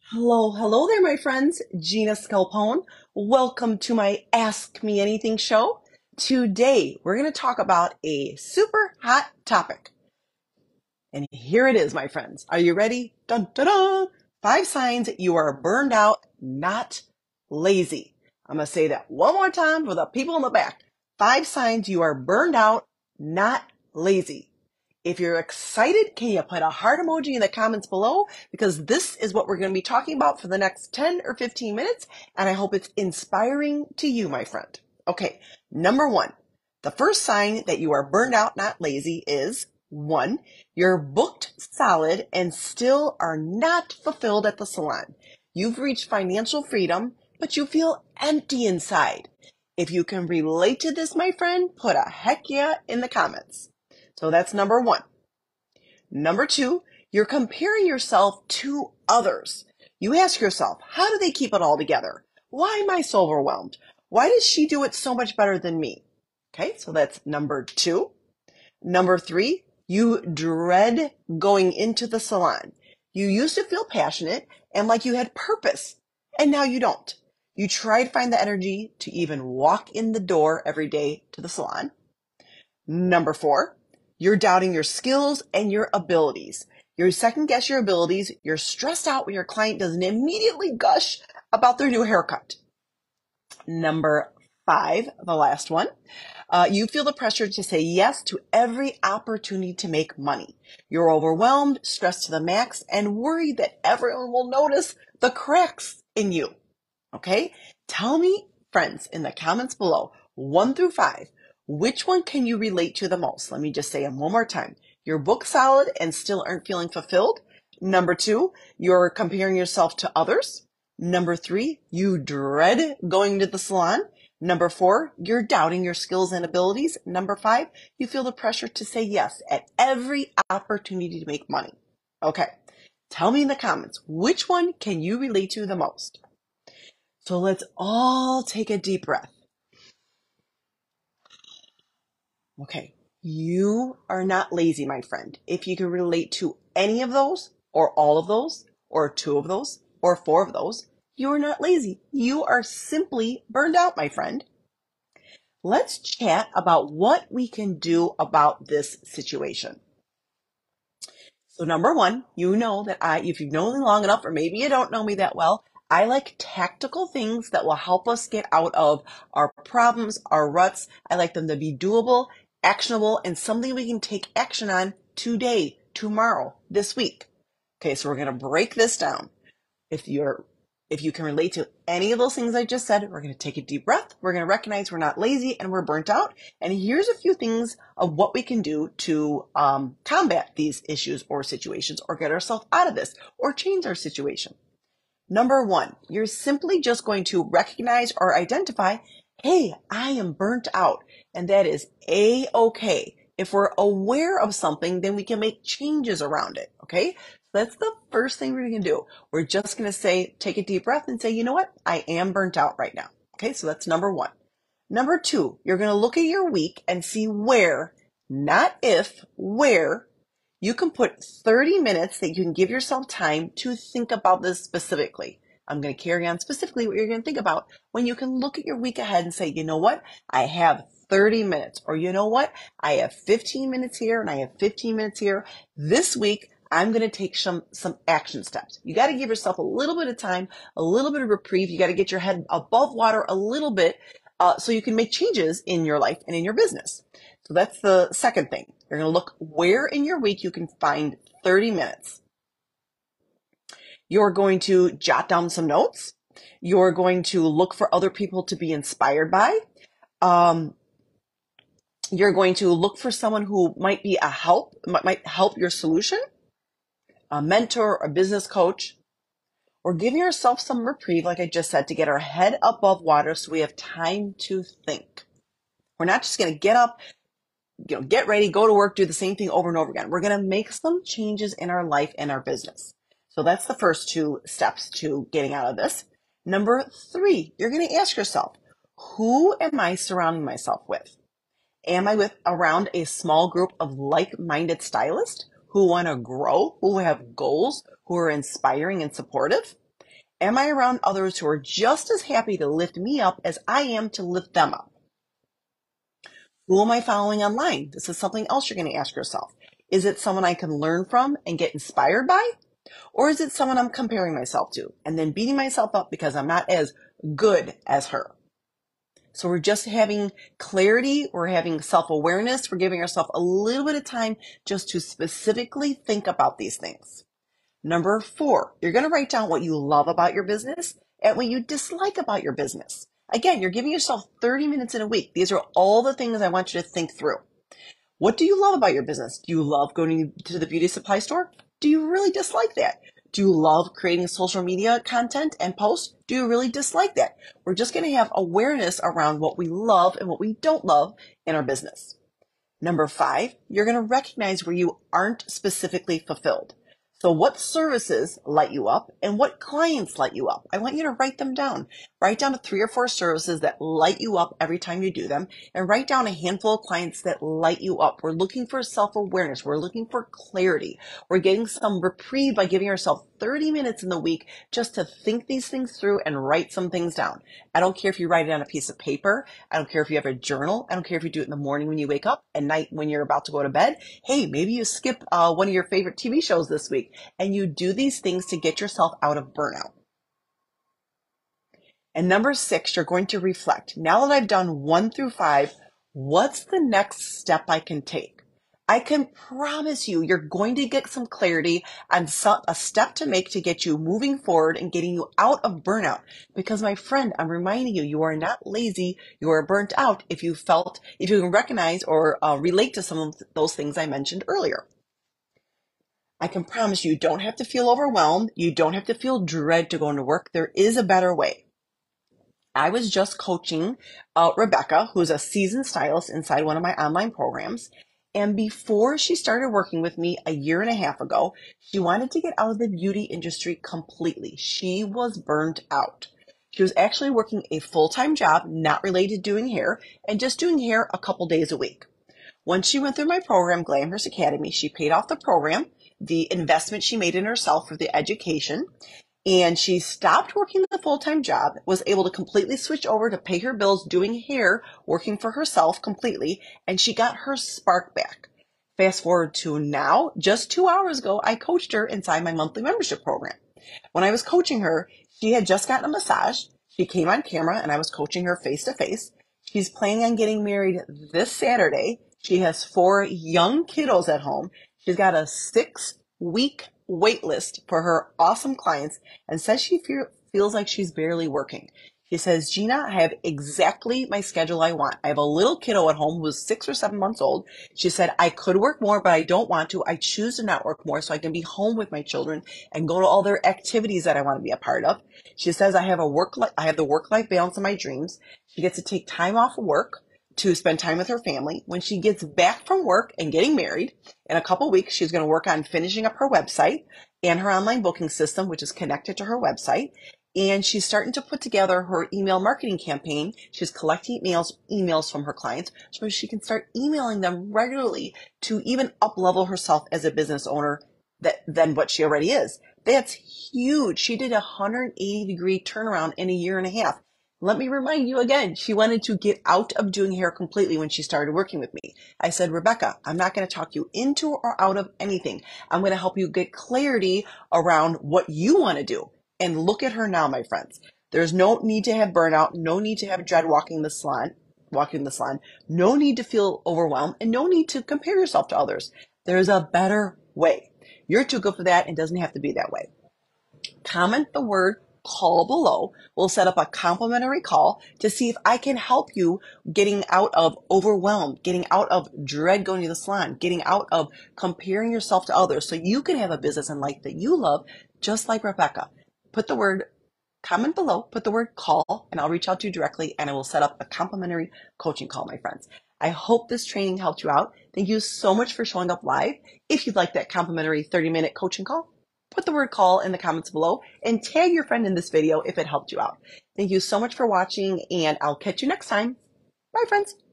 Hello there, my friends. Gina Scalpone. Welcome to my Ask Me Anything show. Today, we're going to talk about a super hot topic. And here it is, my friends. Are you ready? Dun, dun, dun. 5 signs you are burned out, not lazy. I'm going to say that one more time for the people in the back. 5 signs you are burned out, not lazy. If you're excited, can you put a heart emoji in the comments below? Because this is what we're going to be talking about for the next 10 or 15 minutes. And I hope it's inspiring to you, my friend. Okay, number one, the first sign that you are burned out, not lazy is one, you're booked solid and still are not fulfilled at the salon. You've reached financial freedom, but you feel empty inside. If you can relate to this, my friend, put a heck yeah in the comments. So that's number one. Number two, you're comparing yourself to others. You ask yourself, how do they keep it all together? Why am I so overwhelmed? Why does she do it so much better than me? Okay, so that's number two. Number three, you dread going into the salon. You used to feel passionate and like you had purpose, and now you don't. You try to find the energy to even walk in the door every day to the salon. Number four, you're doubting your skills and your abilities. You second guess your abilities. You're stressed out when your client doesn't immediately gush about their new haircut. Number five, the last one, you feel the pressure to say yes to every opportunity to make money. You're overwhelmed, stressed to the max, and worried that everyone will notice the cracks in you. Okay? Tell me, friends, in the comments below, 1 through 5, which one can you relate to the most? Let me just say them one more time. You're booked solid and still aren't feeling fulfilled. Number two, you're comparing yourself to others. Number three, you dread going to the salon. Number four, you're doubting your skills and abilities. Number five, you feel the pressure to say yes at every opportunity to make money. Okay, tell me in the comments, which one can you relate to the most? So let's all take a deep breath. Okay, you are not lazy, my friend. If you can relate to any of those, or all of those, or two of those, or four of those, you are not lazy. You are simply burned out, my friend. Let's chat about what we can do about this situation. So number one, you know that if you've known me long enough, or maybe you don't know me that well, I like tactical things that will help us get out of our problems, our ruts. I like them to be doable, actionable, and something we can take action on today, tomorrow, this week. Okay, so we're going to break this down. If you can relate to any of those things I just said, we're going to take a deep breath. We're going to recognize we're not lazy and we're burnt out. And here's a few things of what we can do to combat these issues or situations, or get ourselves out of this, or change our situation. Number one, you're simply just going to recognize or identify, hey, I am burnt out. And that is A-okay. If we're aware of something, then we can make changes around it. Okay. That's the first thing we're going to do. We're just going to say, take a deep breath and say, you know what? I am burnt out right now. Okay. So that's number one. Number two, you're going to look at your week and see where, not if, where you can put 30 minutes that you can give yourself time to think about this specifically. I'm going to carry on specifically what you're going to think about when you can look at your week ahead and say, you know what? I have 30 minutes, or you know what? I have 15 minutes here and I have 15 minutes here. This week, I'm going to take some action steps. You got to give yourself a little bit of time, a little bit of reprieve. You got to get your head above water a little bit so you can make changes in your life and in your business. So that's the second thing. You're going to look where in your week you can find 30 minutes. You're going to jot down some notes. You're going to look for other people to be inspired by. You're going to look for someone who might be might help your solution, a mentor, a business coach, or giving yourself some reprieve, like I just said, to get our head above water so we have time to think. We're not just going to get up, get ready, go to work, do the same thing over and over again. We're going to make some changes in our life and our business. So that's the first two steps to getting out of this. Number three, you're going to ask yourself, who am I surrounding myself with? Am I around a small group of like-minded stylists who want to grow, who have goals, who are inspiring and supportive? Am I around others who are just as happy to lift me up as I am to lift them up? Who am I following online? This is something else you're going to ask yourself. Is it someone I can learn from and get inspired by? Or is it someone I'm comparing myself to and then beating myself up because I'm not as good as her? So we're just having clarity. We're having self-awareness. We're giving ourselves a little bit of time just to specifically think about these things. Number 4, you're going to write down what you love about your business and what you dislike about your business. Again, you're giving yourself 30 minutes in a week. These are all the things I want you to think through. What do you love about your business? Do you love going to the beauty supply store? Do you really dislike that? Do you love creating social media content and posts? Do you really dislike that? We're just going to have awareness around what we love and what we don't love in our business. Number 5, you're going to recognize where you aren't specifically fulfilled. So what services light you up and what clients light you up? I want you to write them down. Write down 3 or 4 services that light you up every time you do them, and write down a handful of clients that light you up. We're looking for self-awareness. We're looking for clarity. We're getting some reprieve by giving ourselves 30 minutes in the week just to think these things through and write some things down. I don't care if you write it on a piece of paper. I don't care if you have a journal. I don't care if you do it in the morning when you wake up, at night when you're about to go to bed. Hey, maybe you skip one of your favorite TV shows this week and you do these things to get yourself out of burnout. And number 6, you're going to reflect. Now that I've done 1 through 5, what's the next step I can take? I can promise you, you're going to get some clarity on a step to make to get you moving forward and getting you out of burnout. Because my friend, I'm reminding you, you are not lazy. You are burnt out if you can recognize or relate to some of those things I mentioned earlier. I can promise you don't have to feel overwhelmed. You don't have to feel dread to go into work. There is a better way. I was just coaching Rebecca, who's a seasoned stylist inside one of my online programs. And before she started working with me a year and a half ago, she wanted to get out of the beauty industry completely. She was burnt out. She was actually working a full-time job, not related to doing hair, and just doing hair a couple days a week. Once she went through my program, Glamorous Academy, she paid off the program, the investment she made in herself for the education, and she stopped working the full-time job, was able to completely switch over to pay her bills doing hair, working for herself completely, and she got her spark back. Fast forward to now, just 2 hours ago, I coached her inside my monthly membership program. When I was coaching her, she had just gotten a massage. She came on camera and I was coaching her face to face. She's planning on getting married this Saturday. She has 4 young kiddos at home. She's got a 6-week wait list for her awesome clients and says she feels like she's barely working. She says, Gina, I have exactly my schedule I want. I have a little kiddo at home who's 6 or 7 months old. She said, I could work more, but I don't want to. I choose to not work more so I can be home with my children and go to all their activities that I want to be a part of. She says, I have the work-life balance of my dreams. She gets to take time off of work to spend time with her family. When she gets back from work and getting married, in a couple weeks, she's going to work on finishing up her website and her online booking system, which is connected to her website. And she's starting to put together her email marketing campaign. She's collecting emails from her clients so she can start emailing them regularly to even up-level herself as a business owner than what she already is. That's huge. She did a 180-degree turnaround in a year and a half. Let me remind you again, she wanted to get out of doing hair completely when she started working with me. I said, Rebecca, I'm not going to talk you into or out of anything. I'm going to help you get clarity around what you want to do. And look at her now, my friends. There's no need to have burnout, no need to have dread walking the salon, no need to feel overwhelmed, and no need to compare yourself to others. There's a better way. You're too good for that and doesn't have to be that way. Comment the word call below. We'll set up a complimentary call to see if I can help you getting out of overwhelmed, getting out of dread going to the salon, getting out of comparing yourself to others so you can have a business and life that you love, just like Rebecca. Comment below, put the word call, and I'll reach out to you directly and I will set up a complimentary coaching call, my friends. I hope this training helped you out. Thank you so much for showing up live. If you'd like that complimentary 30-minute coaching call, put the word call in the comments below and tag your friend in this video if it helped you out. Thank you so much for watching and I'll catch you next time. Bye, friends.